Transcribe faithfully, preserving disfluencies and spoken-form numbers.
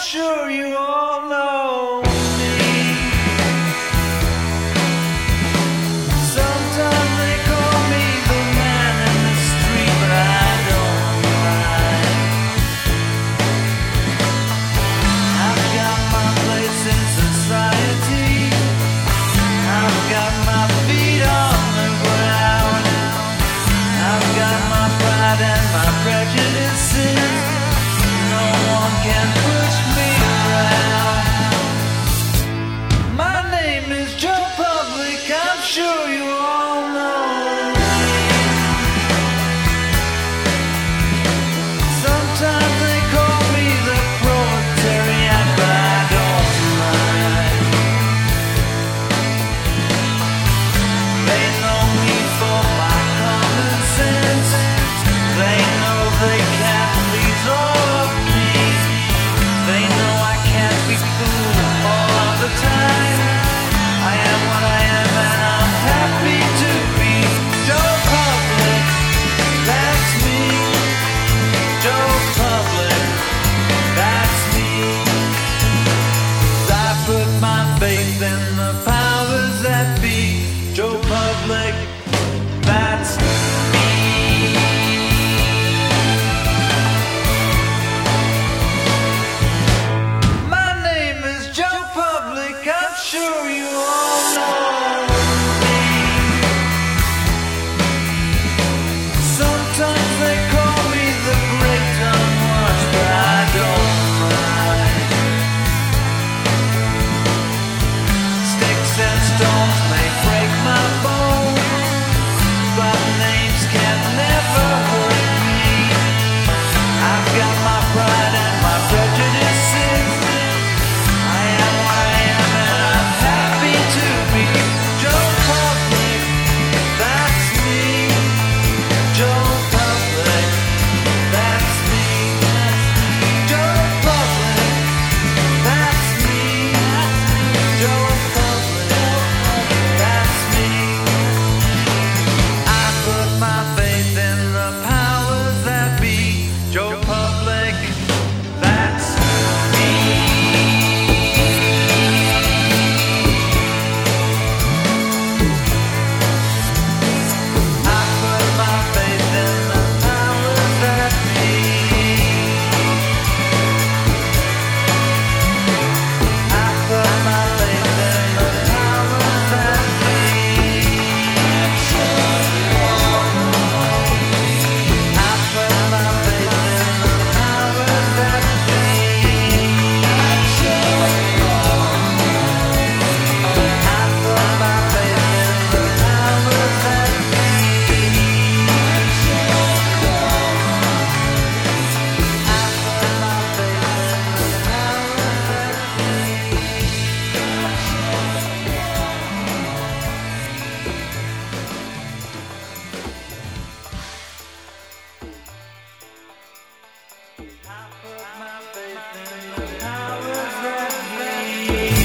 sure you all know me. Sometimes they call me the man in the street, but I don't mind. I've got my place in society. I've got my feet on the ground. I've got my pride and my prejudices. No one can push me around. My name is Joe Public, I'm sure you all know me. Sometimes they call me the proletariat, but I don't mind. They know me for my common sense. They know they can't please all of me. They know I can't be cool all of the time. I am what I am and I'm happy to be Joe Public. That's me. Joe Public. That's me. 'Cause I put my faith in the powers that be. Joe Public. That's me. My name is Joe Public, I'm sure you all know me. Sometimes they call me the great unwashed, but I don't mind. Sticks and stones may break my bones, but names can never hurt me. I've got my pride and my prejudices. I am what I am and I'm happy to be Joe Public. That's me. Joe Public. That's me. Joe Public. That's me. Joe Public. That's me. I put my faith in the powers that be. Joe Public. That's me. I put my faith in the powers that be. I put my faith in the powers that be. I put my faith in the powers that be. I put my faith in the powers that be. I put my faith in the powers that be.